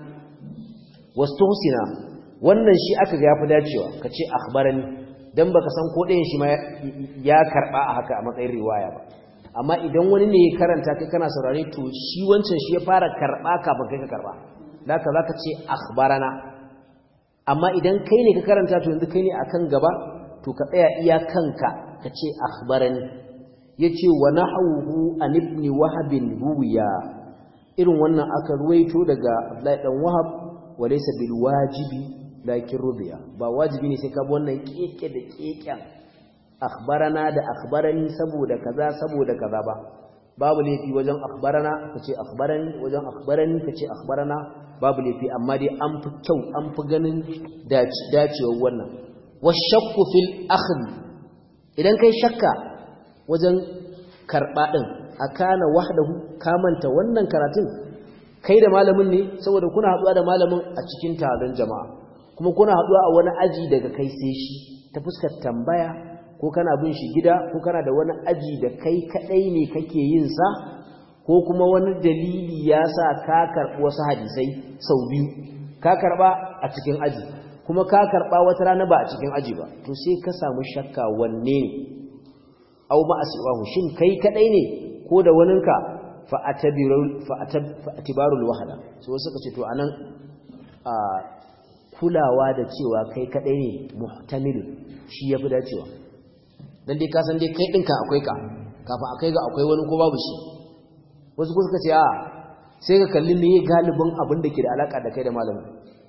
wastuhsina wannan shi aka ga yafi dacewa kace akhbarani dan baka san ko ɗayan shi ma ya karba a haka a matsayin riwaya ba amma idan wani ne ya karanta kai kana saurare to shi wancan shi ya fara karba kafin kai ka karba haka zaka ce akhbarana amma idan kai ne ka karanta to yanzu kai ne akan gaba to ka tsaya iya kanka ka ce akhbarani yace wa nahawhu an ibn wahab ruwiya irin wannan aka ruwaito daga Abdullahi dan Wahab walaysa bil wajibi lakin rubiya ba wajibi ne sai ka bi wannan keke da keken akhbarana da akhbarani saboda kaza saboda kaza ba babu laifi wajen akhbarana kace akhbarani wajen akhbarani kace akhbarana babu laifi amma dai an fi kyau an fi ganin dacewar wannan washakku fil akhdh idan kai shakka wajen karba din akana wahdahu kamanta wannan karatun kai da malamin ne saboda kuna haduwa da malamin a cikin taron jama'a kuma kuna haduwa a wani aji daga kai sai shi ta fuskar tambaya ko kana bin shi gida ko kana da wani aji da kai kadai ne kake yin sa ko kuma wani dalili ya sa ka karbi wasu hadisai sau biyu ka karba a cikin aji kuma ka karba wata rana ba a cikin aji ba to sai ka samu shakka wanne ne au ma aswahu shin kai kadai ne ko da waninka fa atabiru fa atibarul wahda so suka ce to anan a kulawa da cewa kai kadai ne muhtamil shi yafi dacewa dan dai ka san dai kai dinka akwai ka kafin akai ga akwai wani ko babu shi wasu suka ce a sai ka kalli meye galibin abin da ke da alaka da kai da malamin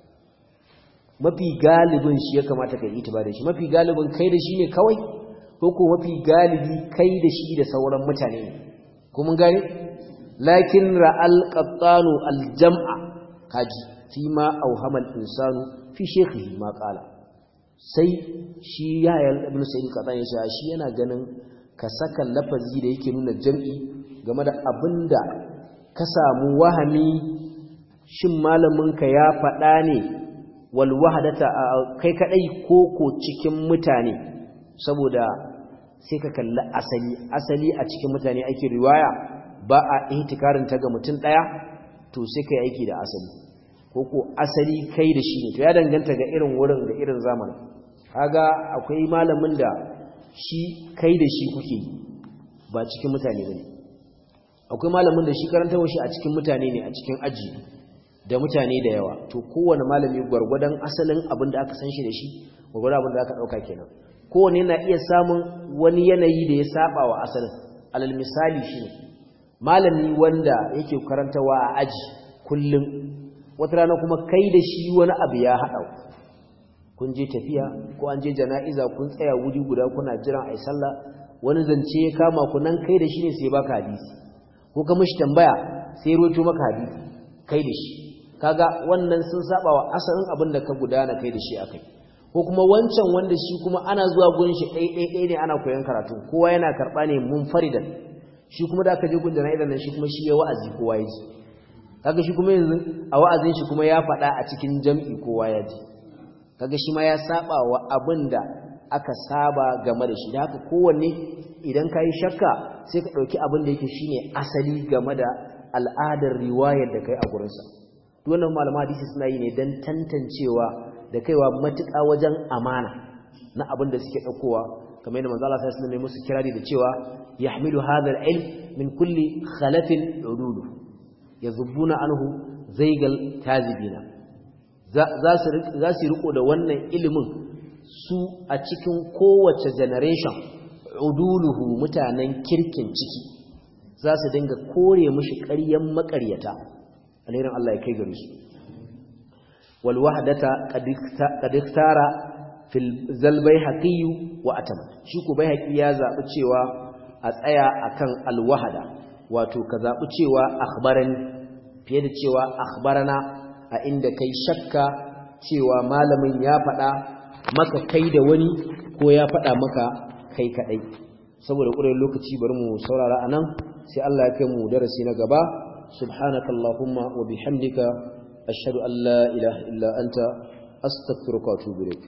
mafi galibin shi ya kamata kai itibar da shi mafi galibin kai da shi ne kawai ko ko mafi galibi kai da shi da sauran mutane ne ko mun gane lakin ra'al qattanu aljam'a kaji fi ma auhama al-insanu fi shaykhihi ma qala sai shi yayin ibn sa'id qadan ya shi yana ganin ka saka lafazi da yake nuna jam'i game da abinda ka samu wahami shin malamin ka ya faɗa ne wal wahdata kai kadai koko cikin mutane saboda sai ka kalli asali asali a cikin mutane ake riwaya ba a ihtikarin ta ga mutum daya to sai kai aiki da asali koko asali kai da shi ne to ya danganta ga irin wurin da irin zamanin kaga akwai malamin da shi kai da shi kuke ba cikin mutane bane akwai malamin da shi karantawar shi a cikin mutane ne a cikin aji da mutane da yawa to kowane malami gwargwadon asalin abin da aka san shi da shi gwargwadon abin da aka dauka kenan kowane yana iya samun wani yanayi da ya saba wa asalin alal misali shine malami wanda yake karantawa a aji kullum wata rana kuma kai da shi wani abu ya hada kun je tafiya ko an je jana'iza kun tsaya wuri guda kuna jiran ai sallah wani zance ya kama ku nan kai da shi ne sai baka hadisi ko ka mishi tambaya sai ya roto maka hadisi kai da shi kaga wannan sun saba wa asalin abin da ka gudana kai da shi akai ko kuma wancan wanda shi kuma ana zuwa gurin shi dai dai dai ne ana koyon karatu kowa yana karba ne munfaridan shi kuma da aka je gun jana'izan nan shi kuma shi ya wa'azi kowa ya ji kaga shi kuma yanzu a wa'azin shi kuma ya faɗa a cikin jam'i kowa ya ji kaga shi ma ya saba wa abinda aka saba game da shi da haka kowanne idan kai shakka sai ka dauki abin da yake shine asali game da al'adar riwayar da kai a gurin sa wannan malaman hadisi suna yi ne dan tantancewa da kaiwa matuƙa wajen amana na abin da suke daukowa kamar yadda manzo Allah sallallahu alaihi wasallam ya musu kirari da cewa yahmilu hadha al-ilm min kulli khalafin udulu yazubbuna anhu zaigal kazibina za su za su riko da wannan ilimin su a cikin kowace generation uduluhu mutanen kirkin ciki za su dinga kore mushi ƙaryan makaryata alherin Allah ya kai gare su wal wahdata qad ikhtara fil zalbai haqiyu wa atamat shi ko bai haqi ya zabi cewa a tsaya akan al wahda wato ka zabi cewa akhbarani fiye da cewa akhbarana a inda kai shakka cewa malamin ya faɗa maka kai da wani ko ya faɗa maka kai kadai saboda ƙurar lokaci bari mu saurara anan sai Allah ya kai mu darasi na gaba subhanakallahumma wa bihamdika ashhadu an la ilaha illa anta astaghfiruka wa atubu ilayk